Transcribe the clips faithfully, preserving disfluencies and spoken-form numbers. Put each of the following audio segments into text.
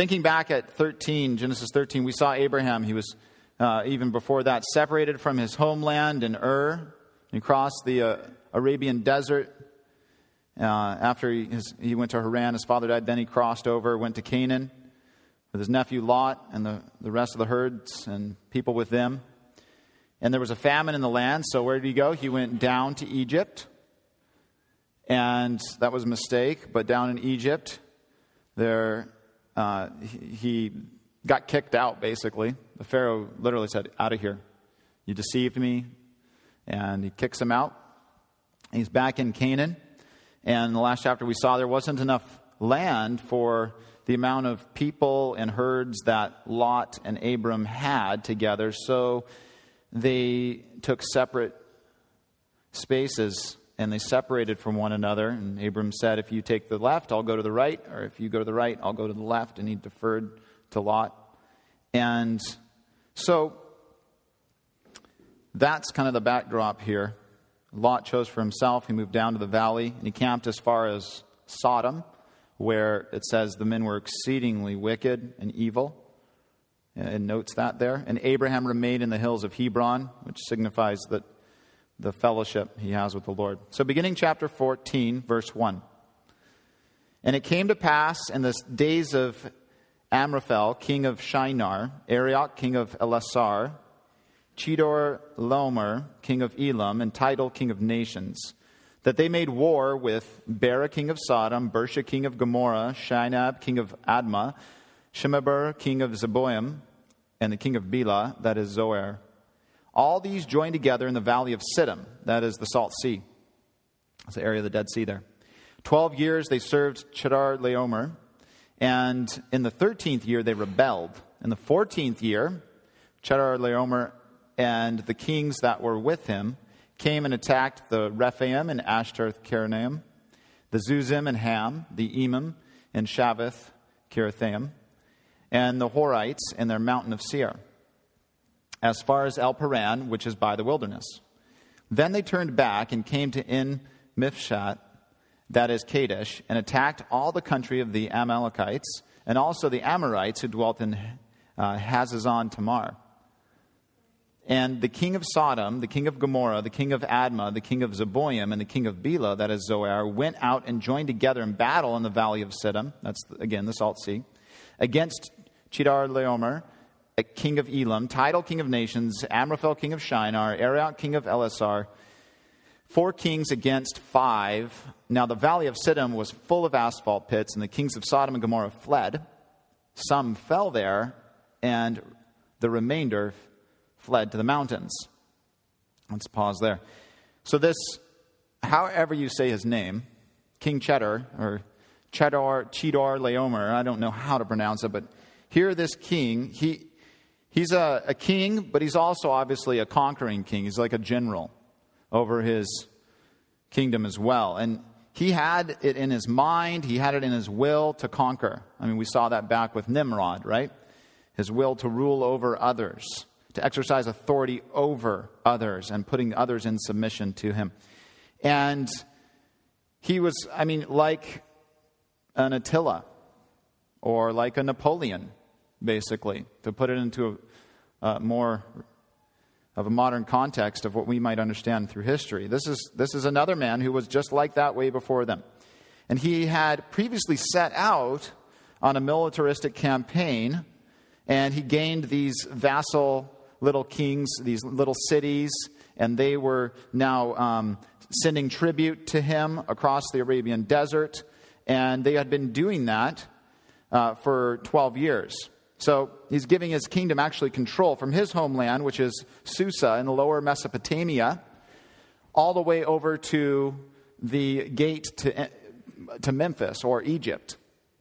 Thinking back at thirteen, Genesis thirteen, we saw Abraham. He was, uh, even before that, separated from his homeland in Ur. He crossed the uh, Arabian desert. Uh, after he, his, he went to Haran, his father died. Then he crossed over, went to Canaan with his nephew Lot and the, the rest of the herds and people with them. And there was a famine in the land, so where did he go? He went down to Egypt. And that was a mistake, but down in Egypt, there uh, he, he got kicked out, basically. The Pharaoh literally said, out of here. You deceived me. And he kicks him out. He's back in Canaan. And in the last chapter we saw there wasn't enough land for the amount of people and herds that Lot and Abram had together. So they took separate spaces and they separated from one another. And Abram said, if you take the left, I'll go to the right. Or if you go to the right, I'll go to the left. And he deferred to Lot. And so that's kind of the backdrop here. Lot chose for himself. He moved down to the valley and he camped as far as Sodom, where it says the men were exceedingly wicked and evil. It notes that there. And Abraham remained in the hills of Hebron, which signifies that the fellowship he has with the Lord. So beginning chapter fourteen, verse one. And it came to pass in the days of Amraphel, king of Shinar, Arioch, king of Elasar, Chedorlaomer, king of Elam, and Tidal, king of nations, that they made war with Bera, king of Sodom, Bersha, king of Gomorrah, Shinab, king of Admah, Shemeber, king of Zeboim, and the king of Bela, that is Zoar. All these joined together in the valley of Siddim, that is the Salt Sea. That's the area of the Dead Sea there. Twelve years they served Chedorlaomer, and in the thirteenth year they rebelled. In the fourteenth year, Chedorlaomer and the kings that were with him came and attacked the Rephaim and Ashtarth-Karnaim, the Zuzim and Ham, the Emim and Shavith-Kirithaim, and the Horites and their mountain of Seir, as far as El Paran, which is by the wilderness. Then they turned back and came to En-Mifshat, that is Kadesh, and attacked all the country of the Amalekites, and also the Amorites who dwelt in uh, Hazazon Tamar. And the king of Sodom, the king of Gomorrah, the king of Admah, the king of Zeboim, and the king of Bela, that is Zoar, went out and joined together in battle in the valley of Siddim, that's, again, the Salt Sea, against Chedorlaomer, king of Elam, Tidal, king of nations, Amraphel, king of Shinar, Arioch, king of Elasar, four kings against five. Now the valley of Siddim was full of asphalt pits, and the kings of Sodom and Gomorrah fled. Some fell there, and the remainder fled to the mountains. Let's pause there. So this, however you say his name, King Cheddar, or Cheddar, Chedorlaomer, I don't know how to pronounce it, but here this king, he he's a, a king, but he's also obviously a conquering king. He's like a general over his kingdom as well. And he had it in his mind, he had it in his will to conquer. I mean, we saw that back with Nimrod, right? His will to rule over others, to exercise authority over others and putting others in submission to him. And he was, I mean, like an Attila or like a Napoleon, basically, to put it into a, a more of a modern context of what we might understand through history. This is this is another man who was just like that way before them. And he had previously set out on a militaristic campaign, and he gained these vassal little kings, these little cities, and they were now um, sending tribute to him across the Arabian desert, and they had been doing that uh, for twelve years. So he's giving his kingdom actually control from his homeland, which is Susa in the lower Mesopotamia, all the way over to the gate to, to Memphis or Egypt.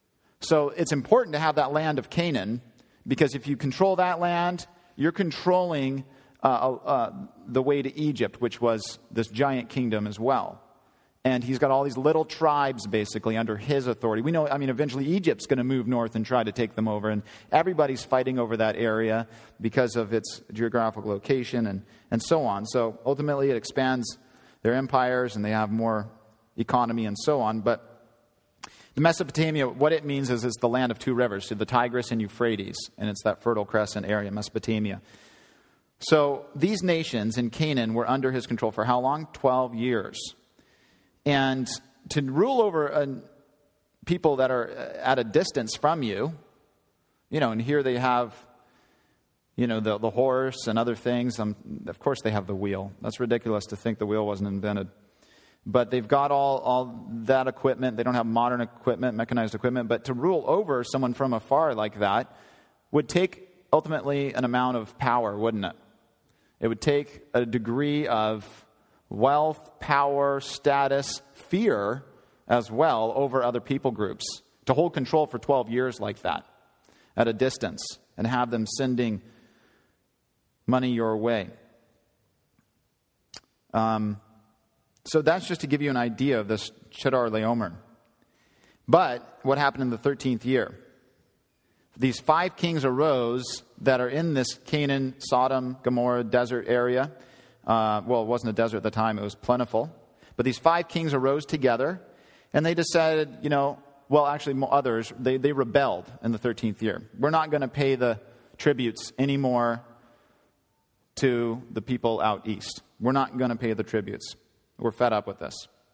So it's important to have that land of Canaan, because if you control that land, you're controlling uh, uh, the way to Egypt, which was this giant kingdom as well. And he's got all these little tribes basically under his authority. We know, I mean, eventually Egypt's going to move north and try to take them over. And everybody's fighting over that area because of its geographical location and, and so on. So ultimately it expands their empires and they have more economy and so on. But The Mesopotamia, what it means is it's the land of two rivers, so the Tigris and Euphrates, and it's that Fertile Crescent area, Mesopotamia. So these nations in Canaan were under his control for how long? Twelve years. And to rule over a, people that are at a distance from you, you know, and here they have, you know, the, the horse and other things. Um, of course they have the wheel. That's ridiculous to think the wheel wasn't invented. But they've got all, all that equipment. They don't have modern equipment, mechanized equipment. But to rule over someone from afar like that would take ultimately an amount of power, wouldn't it? It would take a degree of wealth, power, status, fear as well over other people groups. To hold control for twelve years like that at a distance and have them sending money your way. Um... So that's just to give you an idea of this Chedorlaomer. But what happened in the thirteenth year? These five kings arose that are in this Canaan, Sodom, Gomorrah desert area. Uh, well, it wasn't a desert at the time. It was plentiful. But these five kings arose together, and they decided, you know, well, actually others, they, they rebelled in the thirteenth year. We're not going to pay the tributes anymore to the people out east. We're not going to pay the tributes. We're fed up with this.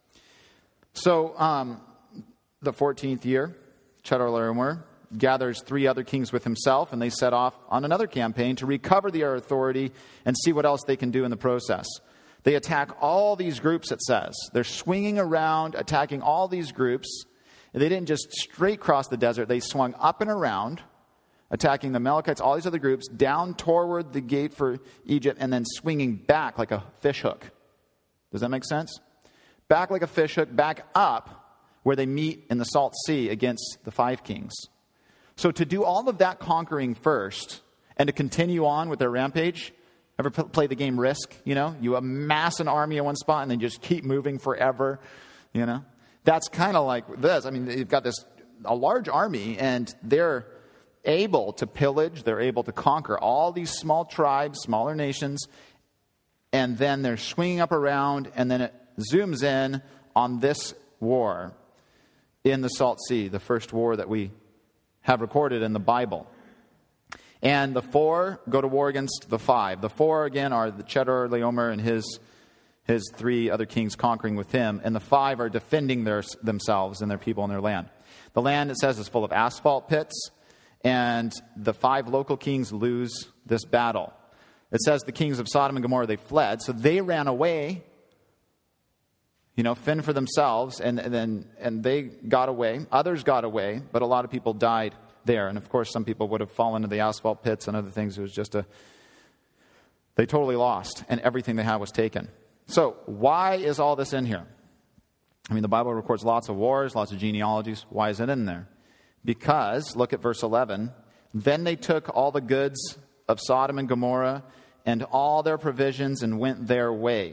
So, um, the fourteenth year, Chedorlaomer gathers three other kings with himself, and they set off on another campaign to recover their authority and see what else they can do in the process. They attack all these groups, it says. They're swinging around, attacking all these groups. And they didn't just straight cross the desert. They swung up and around, attacking the Amalekites, all these other groups, down toward the gate for Egypt, and then swinging back like a fishhook. Does that make sense? Back like a fishhook, back up where they meet in the Salt Sea against the five kings. So to do all of that conquering first and to continue on with their rampage, ever p- play the game Risk? You know, you amass an army in one spot and then just keep moving forever. You know, that's kind of like this. I mean, they've got this a large army and they're able to pillage. They're able to conquer all these small tribes, smaller nations. And then they're swinging up around, and then it zooms in on this war in the Salt Sea, the first war that we have recorded in the Bible. And the four go to war against the five. The four, again, are the Chedorlaomer and his his three other kings conquering with him. And the five are defending their, themselves and their people and their land. The land, it says, is full of asphalt pits. And the five local kings lose this battle. It says the kings of Sodom and Gomorrah, they fled. So they ran away, you know, fend for themselves, and, and then and they got away. Others got away, but a lot of people died there. And of course, some people would have fallen into the asphalt pits and other things. It was just a, they totally lost, and everything they had was taken. So why is all this in here? I mean, the Bible records lots of wars, lots of genealogies. Why is it in there? Because, look at verse eleven, then they took all the goods of Sodom and Gomorrah and all their provisions and went their way.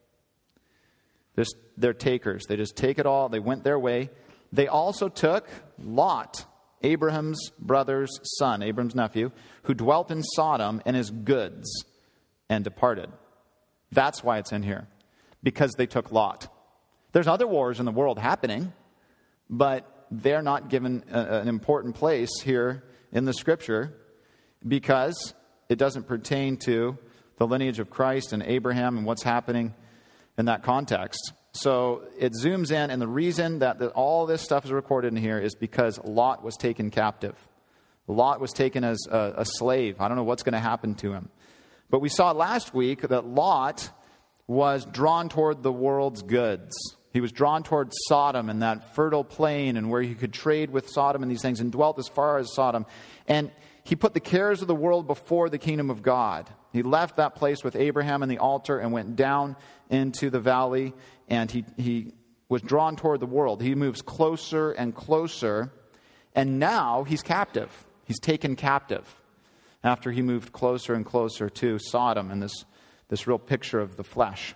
Just, they're takers. They just take it all. They went their way. They also took Lot, Abraham's brother's son, Abraham's nephew, who dwelt in Sodom, and his goods, and departed. That's why it's in here. Because they took Lot. There's other wars in the world happening, but they're not given a, an important place here in the Scripture because it doesn't pertain to the lineage of Christ and Abraham and what's happening in that context. So it zooms in, and the reason that the, all this stuff is recorded in here is because Lot was taken captive. Lot was taken as a, a slave. I don't know what's going to happen to him. But we saw last week that Lot was drawn toward the world's goods. He was drawn toward Sodom and that fertile plain and where he could trade with Sodom and these things and dwelt as far as Sodom. And he put the cares of the world before the kingdom of God. He left that place with Abraham and the altar and went down into the valley, and he, he was drawn toward the world. He moves closer and closer, and now he's captive. He's taken captive after he moved closer and closer to Sodom and this, this real picture of the flesh.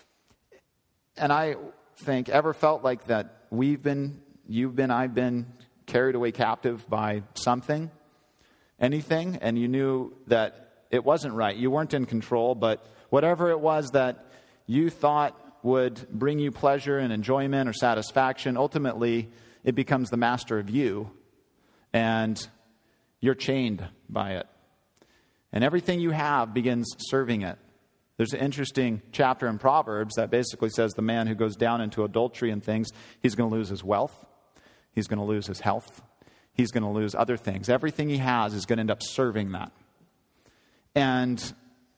And I think, ever felt like that we've been, you've been, I've been carried away captive by something? Anything, and you knew that it wasn't right. You weren't in control, but whatever it was that you thought would bring you pleasure and enjoyment or satisfaction, ultimately it becomes the master of you, and you're chained by it. And everything you have begins serving it. There's an interesting chapter in Proverbs that basically says the man who goes down into adultery and things, he's going to lose his wealth. He's going to lose his health. He's going to lose other things. Everything he has is going to end up serving that. And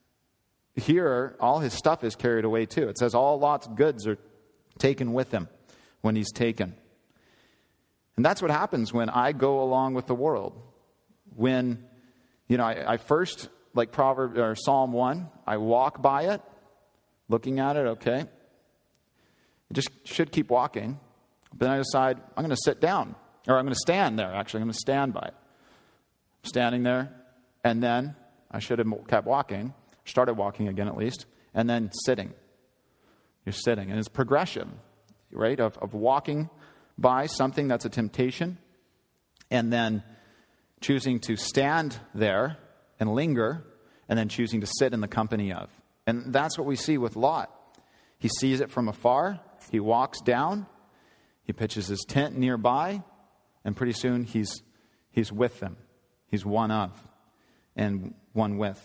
here, all his stuff is carried away too. It says all Lot's goods are taken with him when he's taken. And that's what happens when I go along with the world. When, you know, I, I first... like Proverbs or Psalm one, I walk by it, looking at it, okay. I just should keep walking. But then I decide I'm going to sit down, or I'm going to stand there, actually. I'm going to stand by it. I'm standing there, and then I should have kept walking, started walking again at least, and then sitting. You're sitting, and it's progression, right, of, of walking by something that's a temptation, and then choosing to stand there and linger, and then choosing to sit in the company of. And that's what we see with Lot. He sees it from afar. He walks down. He pitches his tent nearby. And pretty soon he's he's with them. He's one of and one with.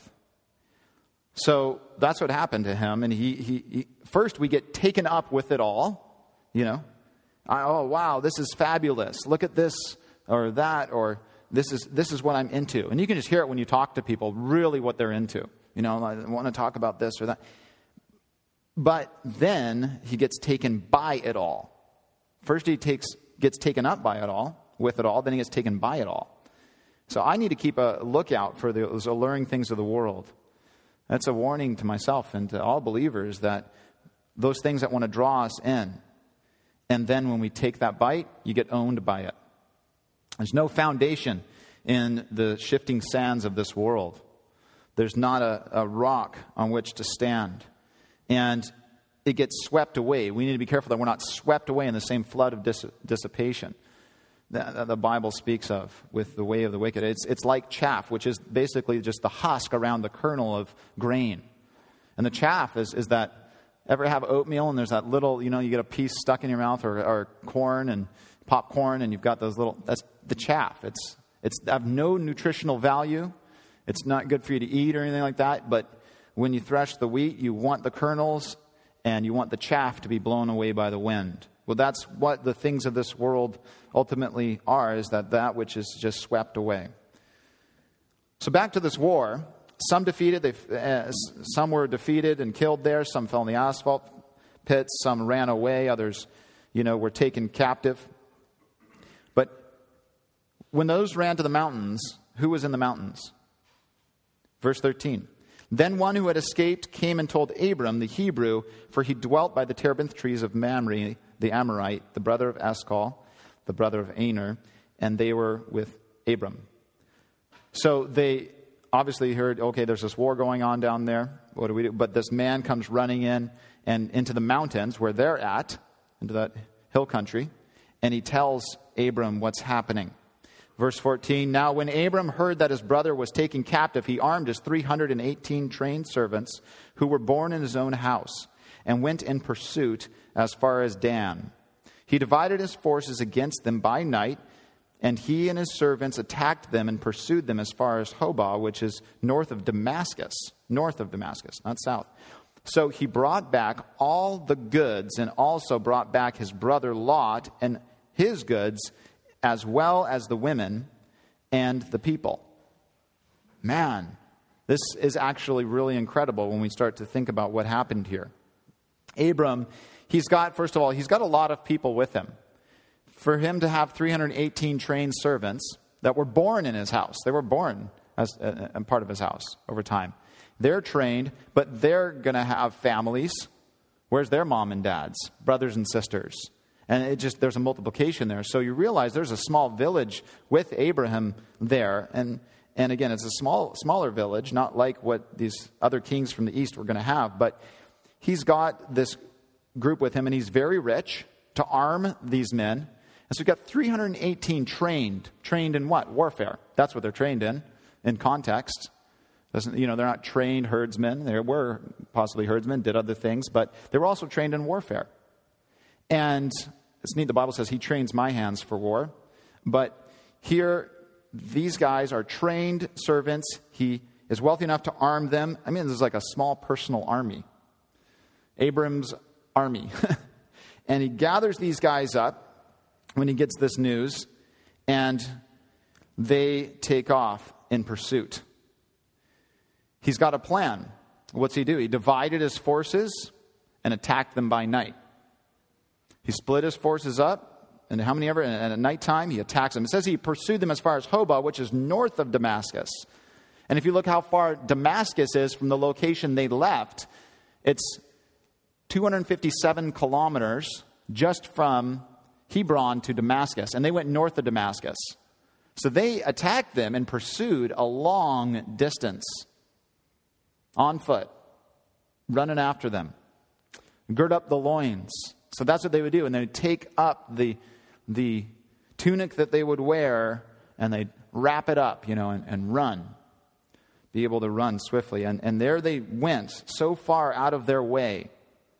So that's what happened to him. And he, he, he first we get taken up with it all. You know. I, oh, wow, this is fabulous. Look at this or that or... This is this is what I'm into. And you can just hear it when you talk to people, really what they're into. You know, I want to talk about this or that. But then he gets taken by it all. First he takes gets taken up by it all, with it all, then he gets taken by it all. So I need to keep a lookout for those alluring things of the world. That's a warning to myself and to all believers that those things that want to draw us in. And then when we take that bite, you get owned by it. There's no foundation in the shifting sands of this world. There's not a, a rock on which to stand. And it gets swept away. We need to be careful that we're not swept away in the same flood of dis- dissipation that, that the Bible speaks of with the way of the wicked. It's, it's like chaff, which is basically just the husk around the kernel of grain. And the chaff is, is that, ever have oatmeal and there's that little, you know, you get a piece stuck in your mouth, or, or corn and popcorn, and you've got those little, that's the chaff. It's it's have no nutritional value. It's not good for you to eat or anything like that. But when you thresh the wheat, you want the kernels and you want the chaff to be blown away by the wind. Well, that's what the things of this world ultimately are, is that that which is just swept away. So back to this war. Some defeated, they, uh, some were defeated and killed there. Some fell in the asphalt pits. Some ran away. Others, you know, were taken captive. But when those ran to the mountains, who was in the mountains? Verse thirteen. Then one who had escaped came and told Abram the Hebrew, for he dwelt by the terebinth trees of Mamre, the Amorite, the brother of Eshcol, the brother of Aner, and they were with Abram. So they obviously heard, okay, there's this war going on down there. What do we do? But this man comes running in and into the mountains where they're at, into that hill country, and he tells Abram what's happening. Verse fourteen, now when Abram heard that his brother was taken captive, he armed his three hundred eighteen trained servants who were born in his own house and went in pursuit as far as Dan. He divided his forces against them by night, and he and his servants attacked them and pursued them as far as Hobah, which is north of Damascus. North of Damascus, not south. So he brought back all the goods and also brought back his brother Lot and his goods, as well as the women and the people. Man, this is actually really incredible when we start to think about what happened here. Abram, he's got, first of all, he's got a lot of people with him. For him to have three hundred eighteen trained servants that were born in his house. They were born as a, a part of his house over time. They're trained, but they're going to have families. Where's their mom and dads, brothers and sisters? And it just, there's a multiplication there. So you realize there's a small village with Abraham there. And and again, it's a small, smaller village, not like what these other kings from the east were going to have. But he's got this group with him, and he's very rich to arm these men. And so we've got three hundred eighteen trained. Trained in what? Warfare. That's what they're trained in, in context. Doesn't, you know, they're not trained herdsmen. They were possibly herdsmen, did other things, but they were also trained in warfare. And it's neat. The Bible says he trains my hands for war. But here, these guys are trained servants. He is wealthy enough to arm them. I mean, this is like a small personal army. Abram's army. And he gathers these guys up when he gets this news, and they take off in pursuit. He's got a plan. What's he do? He divided his forces and attacked them by night. He split his forces up, and how many ever? And at nighttime, he attacks them. It says he pursued them as far as Hobah, which is north of Damascus. And if you look how far Damascus is from the location they left, it's two hundred fifty-seven kilometers just from Hebron to Damascus. And they went north of Damascus. So they attacked them and pursued a long distance on foot, running after them. Gird up the loins. So that's what they would do. And they would take up the, the tunic that they would wear and they'd wrap it up, you know, and, and run. Be able to run swiftly. And, and there they went, so far out of their way.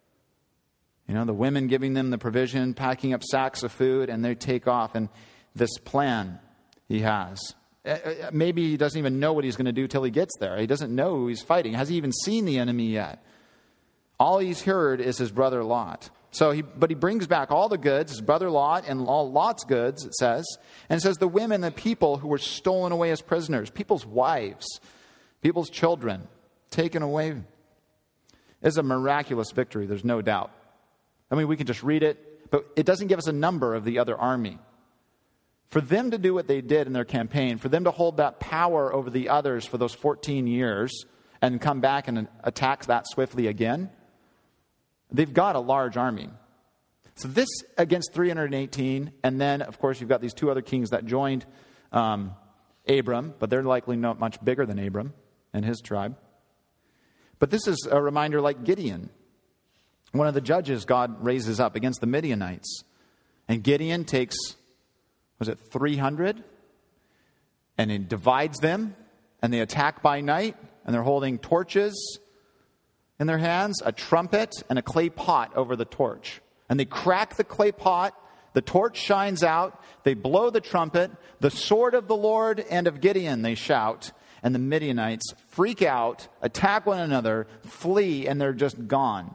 You know, the women giving them the provision, packing up sacks of food, and they take off. And this plan he has. Maybe he doesn't even know what he's going to do till he gets there. He doesn't know who he's fighting. Has he even seen the enemy yet? All he's heard is his brother Lot. So, he, but he brings back all the goods, his brother Lot, and all Lot's goods, it says. And it says the women, the people who were stolen away as prisoners, people's wives, people's children, taken away. It's a miraculous victory, there's no doubt. I mean, we can just read it, but it doesn't give us a number of the other army. For them to do what they did in their campaign, for them to hold that power over the others for those fourteen years and come back and attack that swiftly again, they've got a large army. So this against three hundred eighteen, and then, of course, you've got these two other kings that joined um, Abram, but they're likely not much bigger than Abram and his tribe. But this is a reminder like Gideon. One of the judges God raises up against the Midianites. And Gideon takes, was it three hundred? And he divides them, and they attack by night, and they're holding torches in their hands, a trumpet, and a clay pot over the torch. And they crack the clay pot, the torch shines out, they blow the trumpet, the sword of the Lord and of Gideon, they shout, and the Midianites freak out, attack one another, flee, and they're just gone.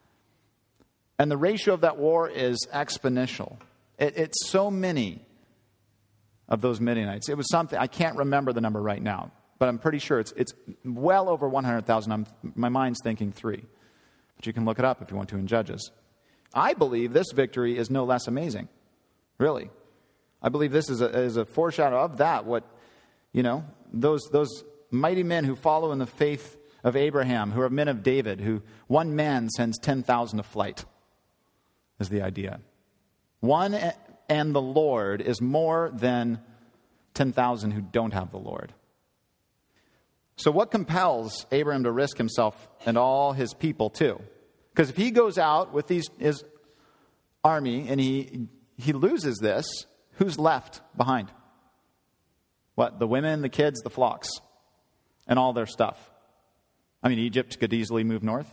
And the ratio of that war is exponential. It, it's so many of those Midianites. It was something, I can't remember the number right now, but I'm pretty sure it's it's well over one hundred thousand. My mind's thinking three. But you can look it up if you want to in Judges. I believe this victory is no less amazing. Really. I believe this is a, is a foreshadow of that. What, you know, those those mighty men who follow in the faith of Abraham, who are men of David, who one man sends ten thousand to flight, is the idea. One and the Lord is more than ten thousand who don't have the Lord. So what compels Abraham to risk himself and all his people too? Because if he goes out with these his army and he he loses this, who's left behind? What? The women, the kids, the flocks, and all their stuff. I mean, Egypt could easily move north.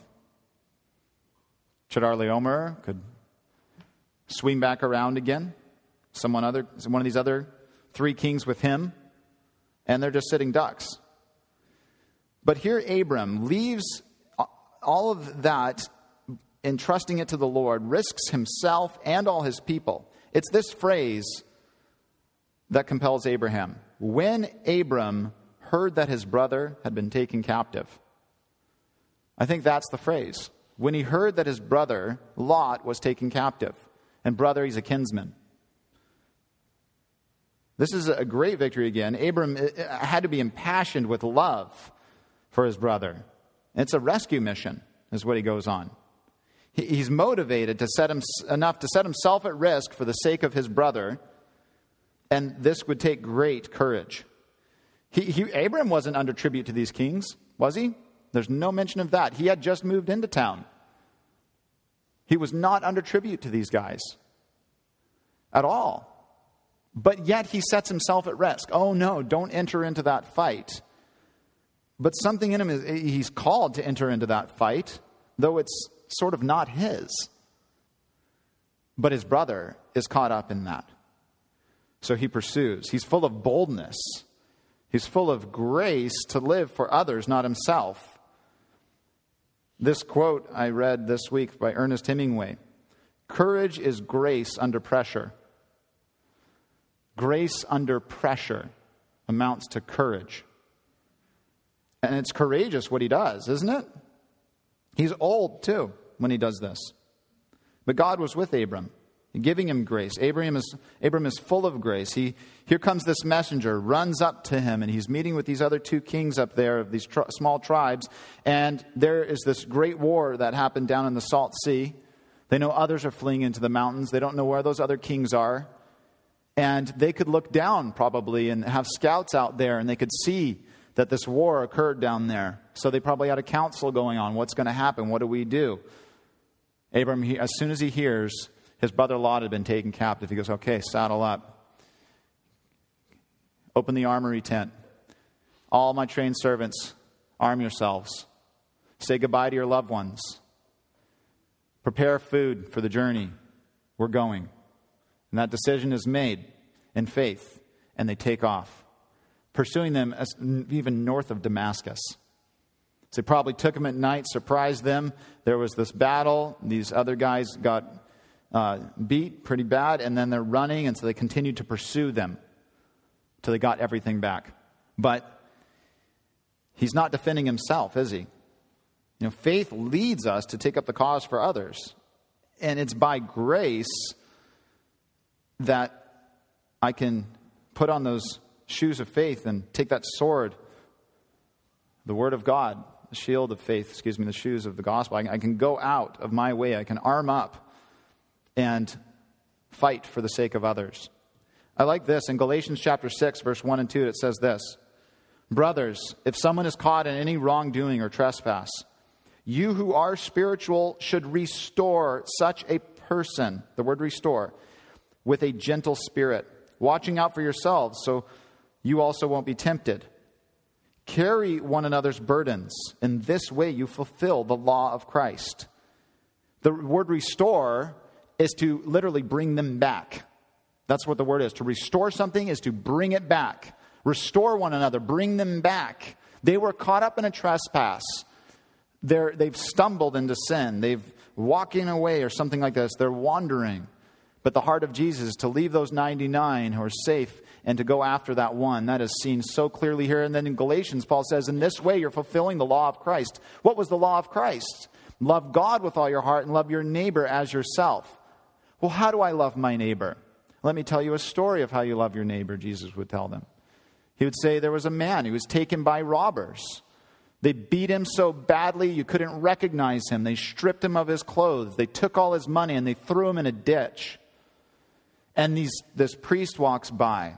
Chedorlaomer could swing back around again. Someone other, one of these other three kings with him, and they're just sitting ducks. But here Abram leaves all of that, entrusting it to the Lord, risks himself and all his people. It's this phrase that compels Abraham. When Abram heard that his brother had been taken captive. I think that's the phrase. When he heard that his brother, Lot, was taken captive. And brother, he's a kinsman. This is a great victory again. Abram had to be impassioned with love for his brother. It's a rescue mission, is what he goes on. He's motivated to set him enough to set himself at risk for the sake of his brother, and this would take great courage. He, he, Abram wasn't under tribute to these kings, was he? There's no mention of that. He had just moved into town. He was not under tribute to these guys at all. But yet he sets himself at risk. Oh no, don't enter into that fight. But something in him, is he's called to enter into that fight, though it's sort of not his. But his brother is caught up in that. So he pursues. He's full of boldness. He's full of grace to live for others, not himself. This quote I read this week by Ernest Hemingway. Courage is grace under pressure. Grace under pressure amounts to courage. And it's courageous what he does, isn't it? He's old too when he does this. But God was with Abram, giving him grace. Abraham is, Abram is full of grace. He, here comes this messenger, runs up to him, and he's meeting with these other two kings up there of these tri- small tribes. And there is this great war that happened down in the Salt Sea. They know others are fleeing into the mountains. They don't know where those other kings are. And they could look down probably and have scouts out there, and they could see that this war occurred down there. So they probably had a council going on. What's going to happen? What do we do? Abram, he, as soon as he hears his brother Lot had been taken captive, he goes, okay, saddle up. Open the armory tent. All my trained servants, arm yourselves. Say goodbye to your loved ones. Prepare food for the journey. We're going. And that decision is made in faith, and they take off, pursuing them as, even north of Damascus. So they probably took them at night, surprised them. There was this battle. These other guys got uh, beat pretty bad, and then they're running, and so they continued to pursue them till they got everything back. But he's not defending himself, is he? You know, faith leads us to take up the cause for others. And it's by grace that I can put on those shoes of faith and take that sword, the word of God, the shield of faith, excuse me, the shoes of the gospel. I, I can go out of my way. I can arm up and fight for the sake of others. I like this. In Galatians chapter six, verse one and two, it says this. Brothers, if someone is caught in any wrongdoing or trespass, you who are spiritual should restore such a person, the word restore, with a gentle spirit, watching out for yourselves so you also won't be tempted. Carry one another's burdens. In this way you fulfill the law of Christ. The word restore is to literally bring them back. That's what the word is. To restore something is to bring it back. Restore one another. Bring them back. They were caught up in a trespass. They're, they've stumbled into sin. They've walking away or something like this. They're wandering. But the heart of Jesus is to leave those ninety-nine who are safe and to go after that one. That is seen so clearly here. And then in Galatians, Paul says, in this way you're fulfilling the law of Christ. What was the law of Christ? Love God with all your heart and love your neighbor as yourself. Well, how do I love my neighbor? Let me tell you a story of how you love your neighbor, Jesus would tell them. He would say there was a man who was taken by robbers. They beat him so badly you couldn't recognize him. They stripped him of his clothes. They took all his money and they threw him in a ditch. And these, this priest walks by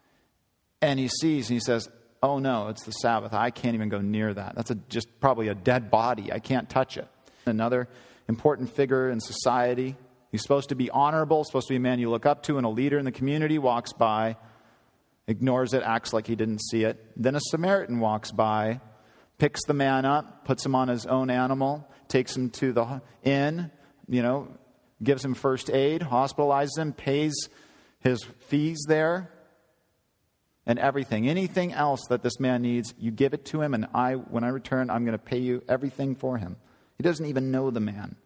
and he sees and he says, oh no, it's the Sabbath. I can't even go near that. That's a, just probably a dead body. I can't touch it. Another important figure in society. He's supposed to be honorable, supposed to be a man you look up to, and a leader in the community walks by, ignores it, acts like he didn't see it. Then a Samaritan walks by, picks the man up, puts him on his own animal, takes him to the inn, you know, gives him first aid, hospitalizes him, pays his fees there, and everything. Anything else that this man needs, you give it to him, and I, when I return, I'm going to pay you everything for him. He doesn't even know the man.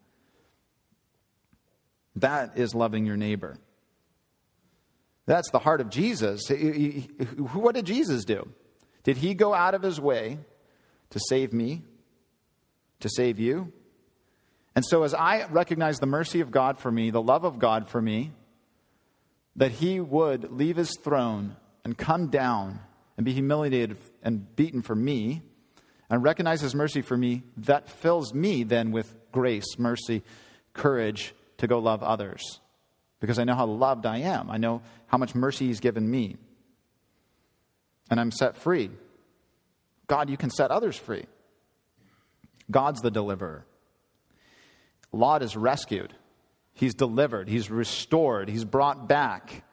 That is loving your neighbor. That's the heart of Jesus. He, he, what did Jesus do? Did he go out of his way to save me, to save you? And so as I recognize the mercy of God for me, the love of God for me, that he would leave his throne and come down and be humiliated and beaten for me, and recognize his mercy for me, that fills me then with grace, mercy, courage to go love others. Because I know how loved I am. I know how much mercy he's given me. And I'm set free. God, you can set others free. God's the deliverer. Lot is rescued. He's delivered. He's restored. He's brought back.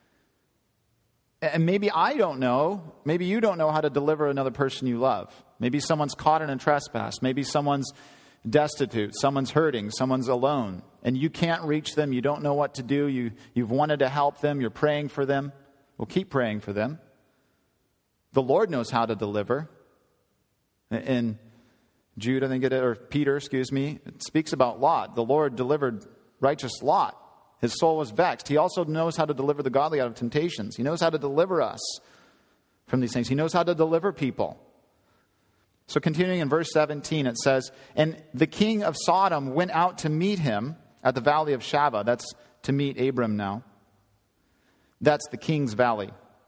And maybe I don't know. Maybe you don't know how to deliver another person you love. Maybe someone's caught in a trespass. Maybe someone's destitute, someone's hurting, someone's alone, and you can't reach them, you don't know what to do, you, you've wanted to help them, you're praying for them, well, keep praying for them. The Lord knows how to deliver. In Jude, I think it is, or Peter, excuse me, it speaks about Lot. The Lord delivered righteous Lot. His soul was vexed. He also knows how to deliver the godly out of temptations. He knows how to deliver us from these things. He knows how to deliver people. So continuing in verse seventeen, it says, and the king of Sodom went out to meet him at the valley of Shaveh. That's to meet Abram now. That's the king's valley.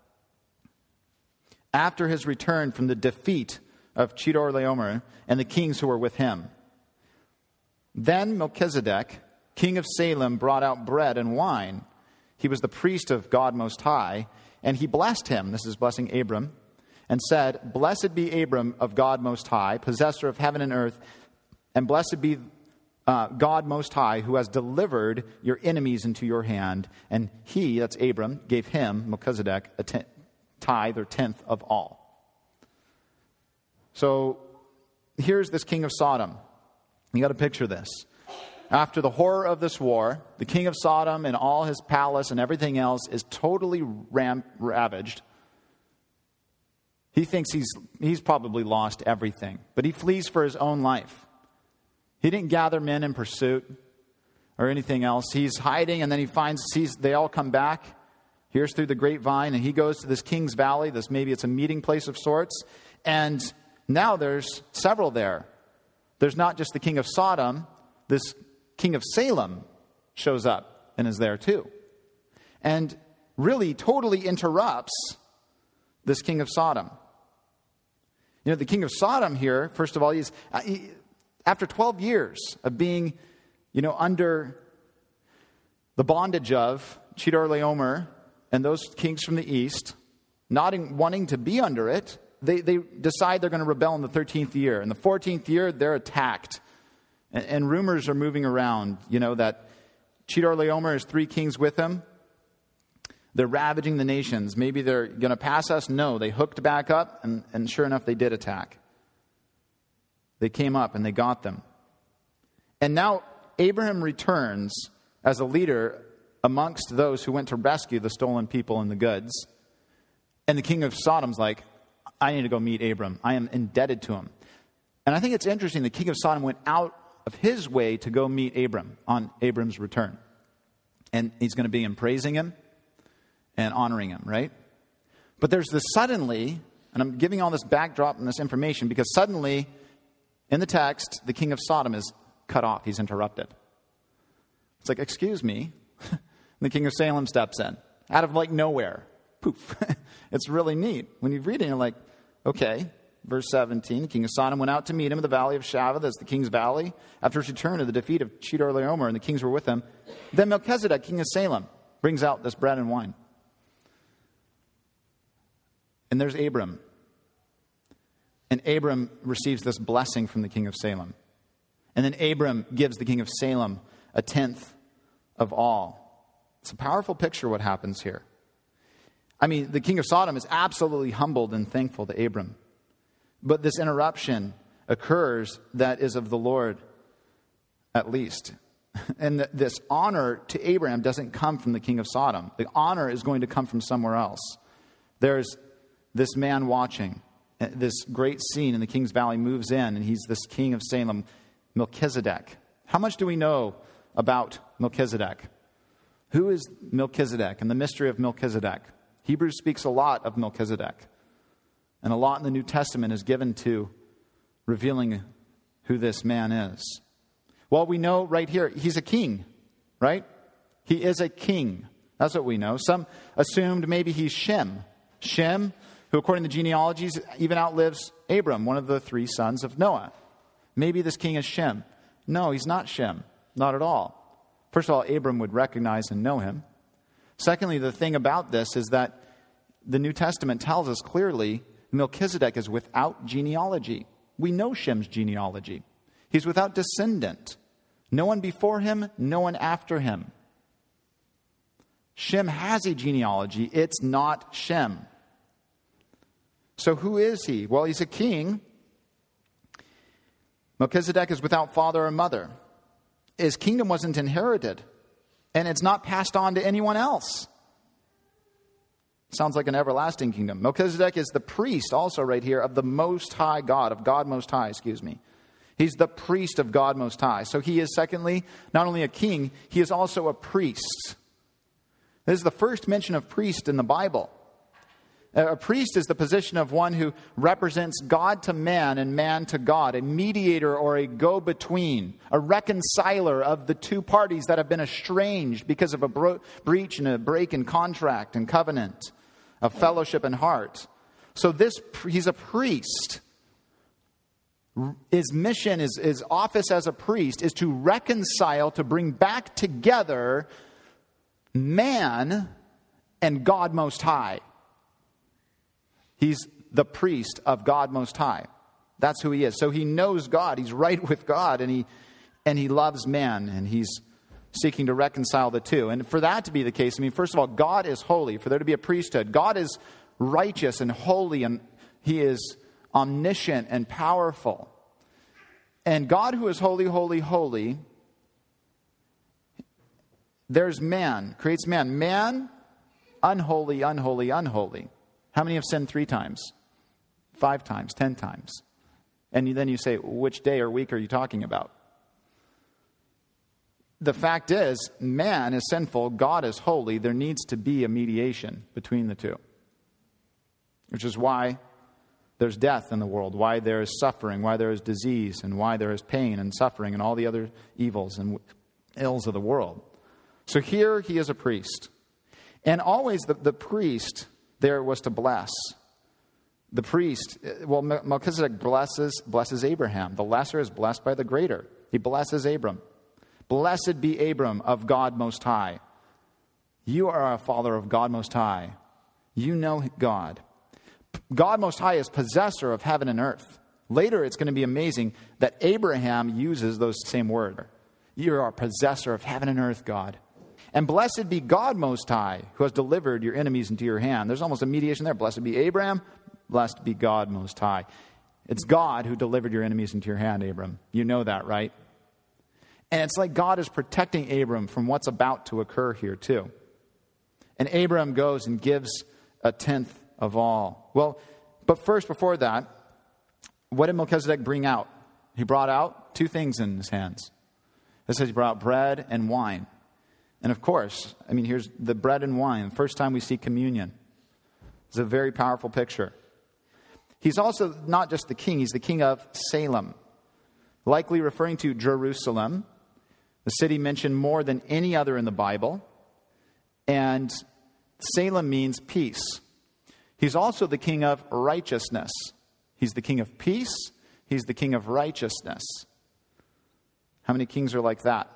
After his return from the defeat of Chedorlaomer and the kings who were with him. Then Melchizedek, king of Salem, brought out bread and wine. He was the priest of God Most High, and he blessed him, this is blessing Abram, and said, blessed be Abram of God Most High, possessor of heaven and earth, and blessed be uh, God Most High, who has delivered your enemies into your hand. And he, that's Abram, gave him, Melchizedek, a ten- tithe or tenth of all. So here's this king of Sodom. You got to picture this. After the horror of this war, the king of Sodom and all his palace and everything else is totally ram- ravaged. He thinks he's he's probably lost everything, but he flees for his own life. He didn't gather men in pursuit or anything else. He's hiding, and then he finds sees they all come back. Here's through the grapevine, and he goes to this king's valley. This maybe it's a meeting place of sorts, and now there's several there. There's not just the king of Sodom. This king of Salem shows up and is there too, and really totally interrupts this king of Sodom. You know, the king of Sodom here, first of all, he's uh, he, after twelve years of being, you know, under the bondage of Chedorlaomer and those kings from the east, not in, wanting to be under it, they, they decide they're going to rebel in the thirteenth year. In the fourteenth year, they're attacked. And, and rumors are moving around, you know, that Chedorlaomer has three kings with him. They're ravaging the nations. Maybe they're going to pass us. No, they hooked back up, and, and sure enough, they did attack. They came up and they got them. And now Abraham returns as a leader amongst those who went to rescue the stolen people and the goods. And the king of Sodom's like, I need to go meet Abram. I am indebted to him. And I think it's interesting, the king of Sodom went out of his way to go meet Abram on Abram's return. And he's going to begin praising him and honoring him, right? But there's this suddenly, and I'm giving all this backdrop and this information because suddenly in the text, the king of Sodom is cut off. He's interrupted. It's like, excuse me. The king of Salem steps in out of like nowhere. Poof. It's really neat. When you read it, you're like, okay. Verse seventeen, the king of Sodom went out to meet him in the valley of Shaveh, that's the king's valley, after his return to the defeat of Chedorlaomer, and the kings were with him. Then Melchizedek, king of Salem, brings out this bread and wine. And there's Abram. And Abram receives this blessing from the king of Salem. And then Abram gives the king of Salem a tenth of all. It's a powerful picture what happens here. I mean, the king of Sodom is absolutely humbled and thankful to Abram. But this interruption occurs that is of the Lord, at least. And th- this honor to Abraham doesn't come from the king of Sodom. The honor is going to come from somewhere else. There's this man watching. This great scene in the King's Valley moves in, and he's this king of Salem, Melchizedek. How much do we know about Melchizedek? Who is Melchizedek and the mystery of Melchizedek? Hebrews speaks a lot of Melchizedek. And a lot in the New Testament is given to revealing who this man is. Well, we know right here, he's a king, right? He is a king. That's what we know. Some assumed maybe he's Shem. Shem, who according to genealogies even outlives Abram, one of the three sons of Noah. Maybe this king is Shem. No, he's not Shem. Not at all. First of all, Abram would recognize and know him. Secondly, the thing about this is that the New Testament tells us clearly Melchizedek is without genealogy. We know Shem's genealogy. He's without descendant. No one before him, no one after him. Shem has a genealogy. It's not Shem. So who is he? Well, he's a king. Melchizedek is without father or mother. His kingdom wasn't inherited, and it's not passed on to anyone else. Sounds like an everlasting kingdom. Melchizedek is the priest also right here of the Most High God, of God Most High, excuse me. He's the priest of God Most High. So he is, secondly, not only a king, he is also a priest. This is the first mention of priest in the Bible. A priest is the position of one who represents God to man and man to God, a mediator or a go-between, a reconciler of the two parties that have been estranged because of a bro- breach and a break in contract and covenant of fellowship and heart. So this, he's a priest. His mission, his, his office as a priest is to reconcile, to bring back together man and God Most High. He's the priest of God Most High. That's who he is. So he knows God. He's right with God, and he and he loves man, and he's seeking to reconcile the two. And for that to be the case, I mean, first of all, God is holy. For there to be a priesthood, God is righteous and holy, and he is omniscient and powerful. And God, who is holy, holy, holy, there's man, creates man. Man, unholy, unholy, unholy. How many have sinned three times? Five times, ten times. And then you say, which day or week are you talking about? The fact is, man is sinful, God is holy. There needs to be a mediation between the two. Which is why there's death in the world, why there is suffering, why there is disease, and why there is pain and suffering and all the other evils and ills of the world. So here he is a priest. And always the, the priest there was to bless. The priest, well, Melchizedek blesses, blesses Abraham. The lesser is blessed by the greater. He blesses Abram. Blessed be Abram of God Most High. You are a father of God Most High. You know God. God Most High is possessor of heaven and earth. Later, it's going to be amazing that Abraham uses those same words. You are a possessor of heaven and earth, God. And blessed be God Most High, who has delivered your enemies into your hand. There's almost a mediation there. Blessed be Abraham. Blessed be God Most High. It's God who delivered your enemies into your hand, Abram. You know that, right? And it's like God is protecting Abram from what's about to occur here, too. And Abram goes and gives a tenth of all. Well, but first, before that, what did Melchizedek bring out? He brought out two things in his hands. It says he brought out bread and wine. And of course, I mean, here's the bread and wine. The first time we see communion. It's a very powerful picture. He's also not just the king, he's the king of Salem. Likely referring to Jerusalem, the city mentioned more than any other in the Bible. And Salem means peace. He's also the king of righteousness. He's the king of peace. He's the king of righteousness. How many kings are like that?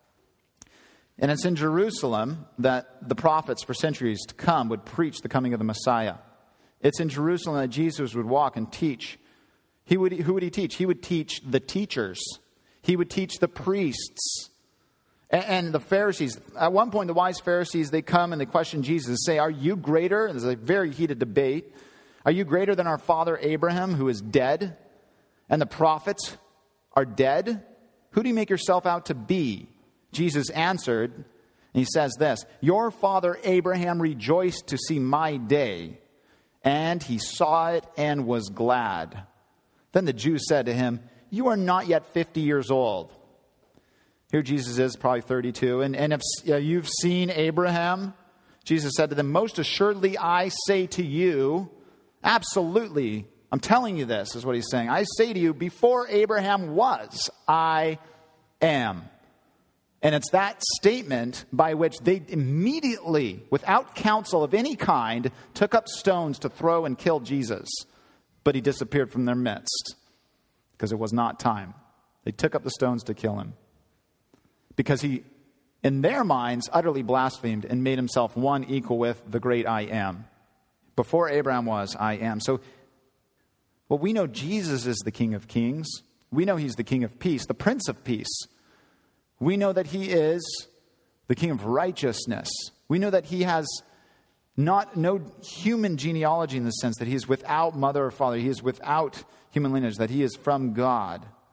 And it's in Jerusalem that the prophets for centuries to come would preach the coming of the Messiah. It's in Jerusalem that Jesus would walk and teach. He would, who would he teach? He would teach the teachers. He would teach the priests and, and the Pharisees. At one point, the wise Pharisees, they come and they question Jesus and say, are you greater? And there's a very heated debate. Are you greater than our father Abraham, who is dead? And the prophets are dead? Who do you make yourself out to be? Jesus answered, and he says this, your father Abraham rejoiced to see my day, and he saw it and was glad. Then the Jews said to him, you are not yet fifty years old. Here Jesus is, probably thirty-two. And, and if uh, you've seen Abraham, Jesus said to them, most assuredly I say to you, absolutely, I'm telling you this, is what he's saying. I say to you, before Abraham was, I am. And it's that statement by which they immediately, without counsel of any kind, took up stones to throw and kill Jesus. But he disappeared from their midst because it was not time. They took up the stones to kill him because he, in their minds, utterly blasphemed and made himself one equal with the great I am. Before Abraham was, I am. So, well, we know Jesus is the King of Kings. We know he's the King of Peace, the Prince of Peace. We know that he is the King of righteousness. We know that he has not no human genealogy in the sense that he is without mother or father. He is without human lineage, that he is from God.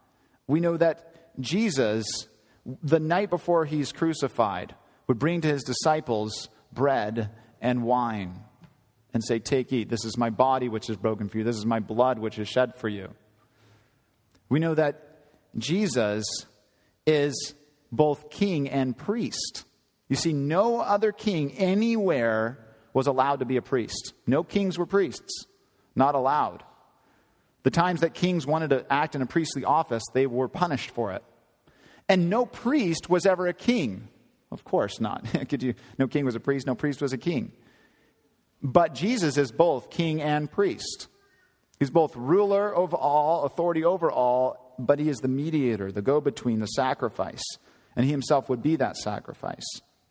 We know that Jesus, the night before he's crucified, would bring to his disciples bread and wine and say, take, eat. This is my body which is broken for you. This is my blood which is shed for you. We know that Jesus is both king and priest. You see, no other king anywhere was allowed to be a priest. No kings were priests. Not allowed. The times that kings wanted to act in a priestly office, they were punished for it. And no priest was ever a king. Of course not. Could you? No king was a priest, no priest was a king. But Jesus is both king and priest. He's both ruler of all, authority over all, but he is the mediator, the go-between, the sacrifice. And he himself would be that sacrifice.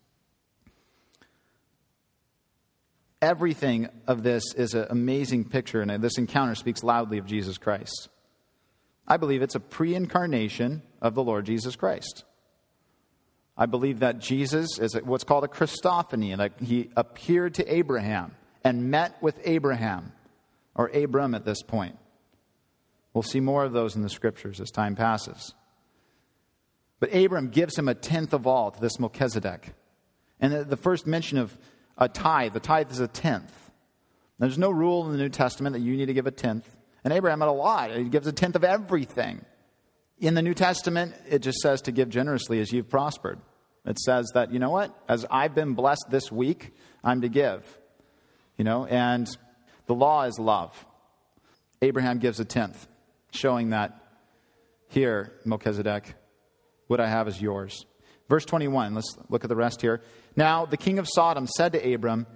Everything of this is an amazing picture, and this encounter speaks loudly of Jesus Christ. I believe it's a pre-incarnation of the Lord Jesus Christ. I believe that Jesus is what's called a Christophany, like he appeared to Abraham and met with Abraham, or Abram at this point. We'll see more of those in the scriptures as time passes. But Abram gives him a tenth of all to this Melchizedek. And the, the first mention of a tithe, the tithe is a tenth. There's no rule in the New Testament that you need to give a tenth. And Abraham had a lot. He gives a tenth of everything. In the New Testament, it just says to give generously as you've prospered. It says that, you know what? As I've been blessed this week, I'm to give. You know, and the law is love. Abraham gives a tenth, showing that here, Melchizedek, what I have is yours. Verse twenty-one, let's look at the rest here. Now, the king of Sodom said to Abram,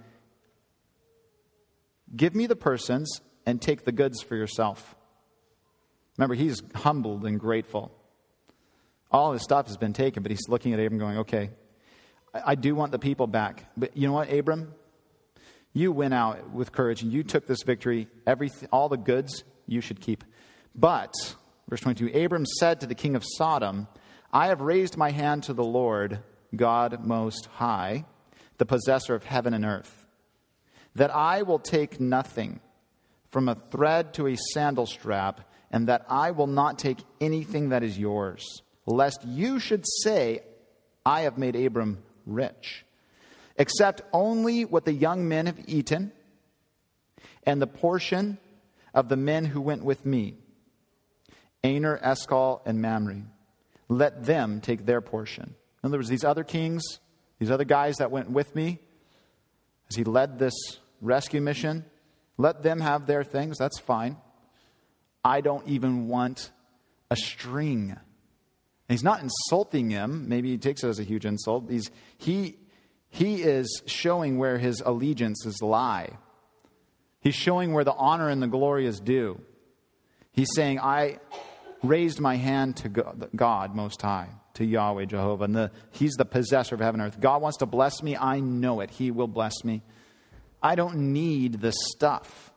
give me the persons and take the goods for yourself. Remember, he's humbled and grateful. All his stuff has been taken, but he's looking at Abram going, okay, I, I do want the people back. But you know what, Abram? You went out with courage and you took this victory. Every, all the goods you should keep. But, verse twenty-two, Abram said to the king of Sodom, I have raised my hand to the Lord, God Most High, the possessor of heaven and earth, that I will take nothing from a thread to a sandal strap, and that I will not take anything that is yours, lest you should say, I have made Abram rich, except only what the young men have eaten, and the portion of the men who went with me, Aner, Eshcol, and Mamre. Let them take their portion. In other words, these other kings, these other guys that went with me, as he led this rescue mission, let them have their things. That's fine. I don't even want a string. And he's not insulting him. Maybe he takes it as a huge insult. He's, he, he is showing where his allegiances lie. He's showing where the honor and the glory is due. He's saying, I raised my hand to God Most High, to Yahweh, Jehovah. And the, he's the possessor of heaven and earth. God wants to bless me. I know it. He will bless me. I don't need this stuff.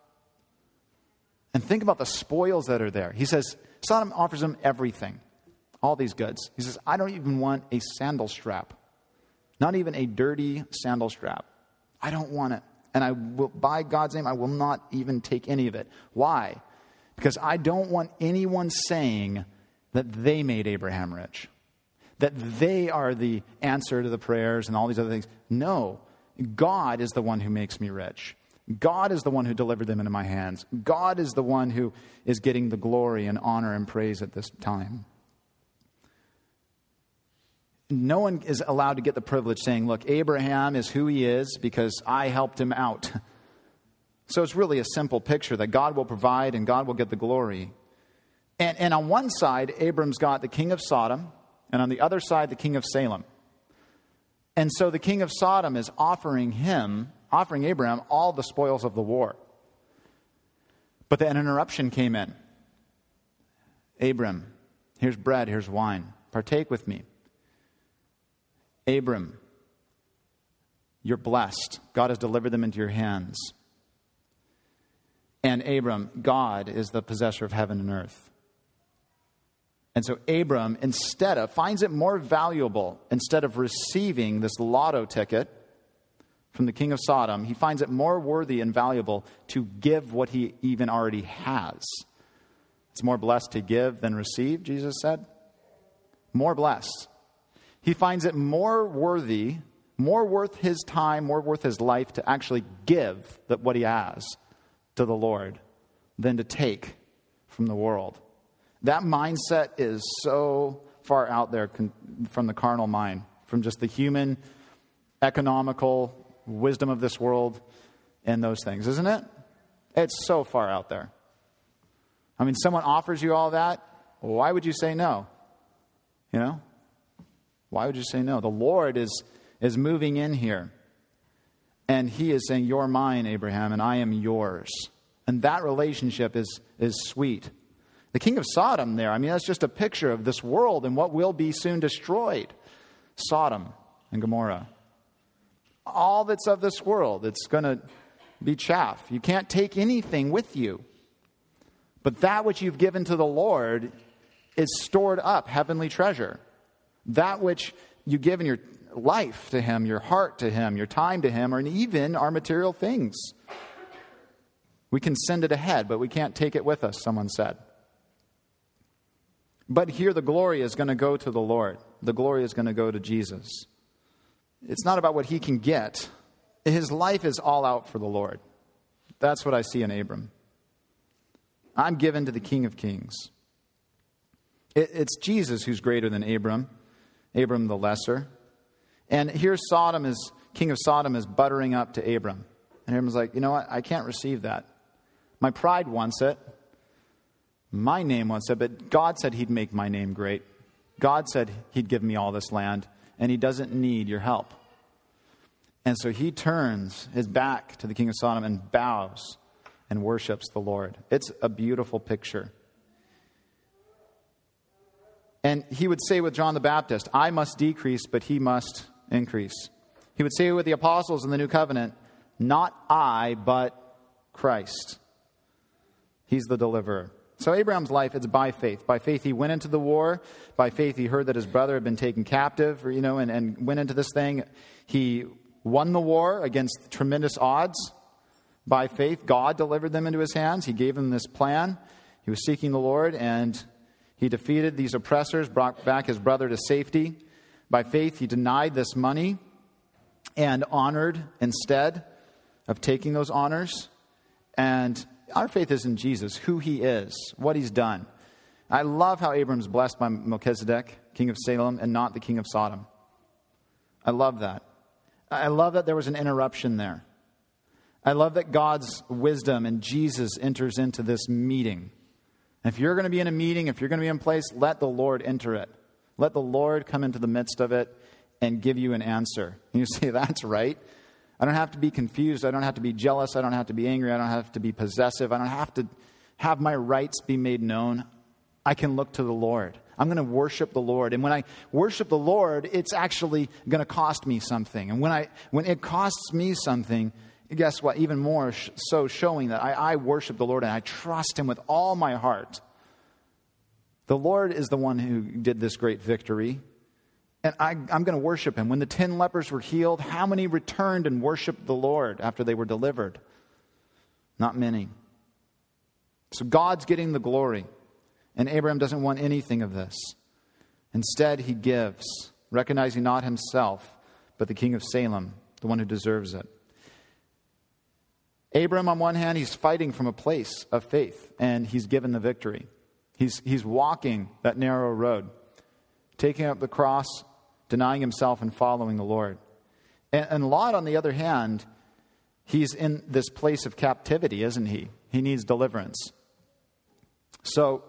And think about the spoils that are there. He says, Sodom offers him everything. All these goods. He says, I don't even want a sandal strap. Not even a dirty sandal strap. I don't want it. And I will, by God's name, I will not even take any of it. Why? Because I don't want anyone saying that they made Abraham rich. That they are the answer to the prayers and all these other things. No. God is the one who makes me rich. God is the one who delivered them into my hands. God is the one who is getting the glory and honor and praise at this time. No one is allowed to get the privilege saying, look, Abraham is who he is because I helped him out. So it's really a simple picture that God will provide and God will get the glory. And, and on one side, Abram's got the king of Sodom, and on the other side, the king of Salem. And so the king of Sodom is offering him, offering Abraham all the spoils of the war. But then an interruption came in. Abram, here's bread, here's wine. Partake with me. Abram, you're blessed. God has delivered them into your hands. And Abram, God is the possessor of heaven and earth. And so Abram, instead of, finds it more valuable, instead of receiving this lotto ticket from the king of Sodom, he finds it more worthy and valuable to give what he even already has. It's more blessed to give than receive, Jesus said. more blessed. He finds it more worthy, more worth his time, more worth his life to actually give that what he has to the Lord than to take from the world. That mindset is so far out there con- from the carnal mind, from just the human, economical wisdom of this world and those things, isn't it? It's so far out there. I mean, someone offers you all that, why would you say no? You know? Why would you say no? The Lord is, is moving in here. And he is saying, you're mine, Abraham, and I am yours. And that relationship is, is sweet. The king of Sodom there, I mean, that's just a picture of this world and what will be soon destroyed. Sodom and Gomorrah. All that's of this world, it's going to be chaff. You can't take anything with you. But that which you've given to the Lord is stored up, heavenly treasure. That which you give in your life to him, your heart to him, your time to him, or even our material things. We can send it ahead, but we can't take it with us, someone said. But here the glory is going to go to the Lord. The glory is going to go to Jesus. It's not about what he can get. His life is all out for the Lord. That's what I see in Abram. I'm given to the King of Kings. It, it's Jesus who's greater than Abram. Abram the lesser. And here Sodom is, King of Sodom is buttering up to Abram. And Abram's like, you know what? I can't receive that. My pride wants it. My name wants it. But God said he'd make my name great. God said he'd give me all this land. And he doesn't need your help. And so he turns his back to the king of Sodom and bows and worships the Lord. It's a beautiful picture. And he would say with John the Baptist, I must decrease, but he must increase. He would say with the apostles in the new covenant, not I, but Christ. He's the deliverer. So Abraham's life, it's by faith. By faith, he went into the war. By faith, he heard that his brother had been taken captive, or, you know, and, and went into this thing. He won the war against tremendous odds. By faith, God delivered them into his hands. He gave them this plan. He was seeking the Lord, and he defeated these oppressors, brought back his brother to safety. By faith, he denied this money and honored instead of taking those honors. And our faith is in Jesus, who he is, what he's done. I love how Abram's blessed by Melchizedek, king of Salem, and not the king of Sodom. I love that. I love that there was an interruption there. I love that God's wisdom and Jesus enters into this meeting. If you're going to be in a meeting, if you're going to be in place, let the Lord enter it. Let the Lord come into the midst of it and give you an answer. And you say, that's right. I don't have to be confused. I don't have to be jealous. I don't have to be angry. I don't have to be possessive. I don't have to have my rights be made known. I can look to the Lord. I'm going to worship the Lord. And when I worship the Lord, it's actually going to cost me something. And when I when it costs me something, guess what? Even more so showing that I, I worship the Lord and I trust him with all my heart. The Lord is the one who did this great victory. And I, I'm going to worship him. When the ten lepers were healed, how many returned and worshiped the Lord after they were delivered? Not many. So God's getting the glory. And Abraham doesn't want anything of this. Instead, he gives, recognizing not himself, but the king of Salem, the one who deserves it. Abram, on one hand, he's fighting from a place of faith, and he's given the victory. He's, he's walking that narrow road, taking up the cross, denying himself and following the Lord. And, and Lot, on the other hand, he's in this place of captivity, isn't he? He needs deliverance. So,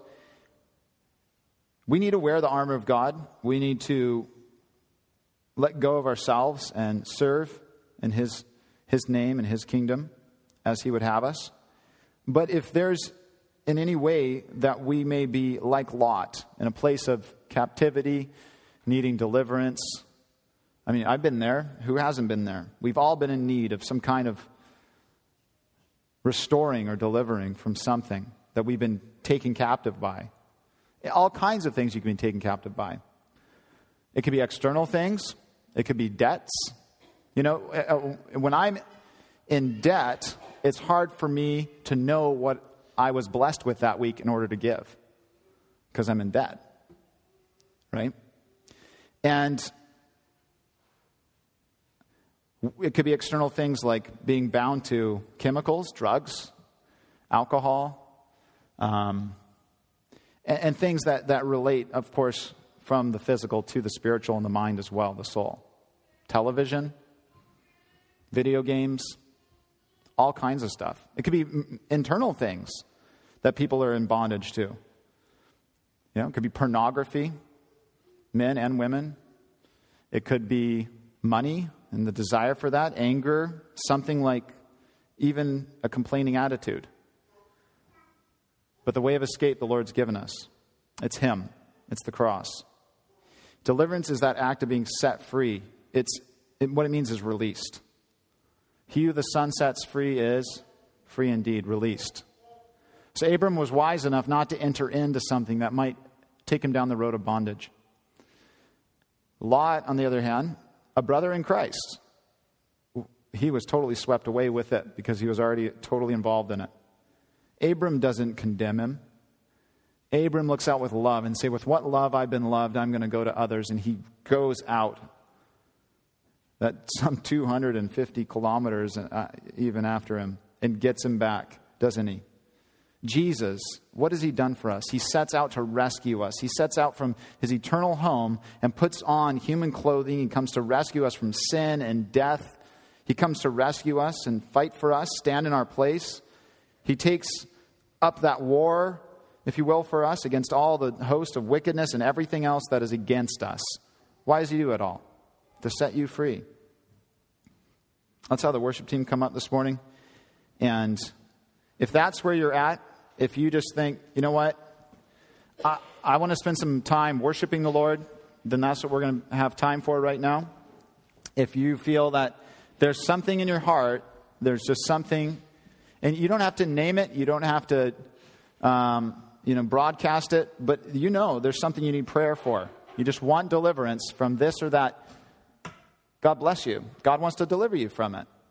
we need to wear the armor of God. We need to let go of ourselves and serve in his, his name and his kingdom as he would have us. But if there's in any way that we may be like Lot, in a place of captivity, needing deliverance. I mean, I've been there. Who hasn't been there? We've all been in need of some kind of restoring or delivering from something that we've been taken captive by. All kinds of things you can be taken captive by. It could be external things. It could be debts. You know, when I'm in debt, it's hard for me to know what I was blessed with that week in order to give, because I'm in debt, right? And it could be external things like being bound to chemicals, drugs, alcohol, um, and, and things that, that relate, of course, from the physical to the spiritual and the mind as well, the soul. Television, video games, all kinds of stuff. It could be internal things that people are in bondage to. You know, it could be pornography, men and women. It could be money and the desire for that, anger, something like even a complaining attitude. But the way of escape the Lord's given us. It's Him. It's the cross. Deliverance is that act of being set free. It's it, what it means is released. He who the Son sets free is free indeed, released. So Abram was wise enough not to enter into something that might take him down the road of bondage. Lot, on the other hand, a brother in Christ, he was totally swept away with it because he was already totally involved in it. Abram doesn't condemn him. Abram looks out with love and say, with what love I've been loved, I'm going to go to others. And he goes out. That some two hundred fifty kilometers uh, even after him and gets him back, doesn't he? Jesus, what has He done for us? He sets out to rescue us. He sets out from His eternal home and puts on human clothing. He comes to rescue us from sin and death. He comes to rescue us and fight for us, stand in our place. He takes up that war, if you will, for us against all the host of wickedness and everything else that is against us. Why does He do it all? To set you free. Let's have the worship team come up this morning. And if that's where you're at, if you just think, you know what, I, I want to spend some time worshiping the Lord, then that's what we're going to have time for right now. If you feel that there's something in your heart, there's just something, and you don't have to name it, you don't have to, um, you know, broadcast it, but you know there's something you need prayer for. You just want deliverance from this or that. God bless you. God wants to deliver you from it.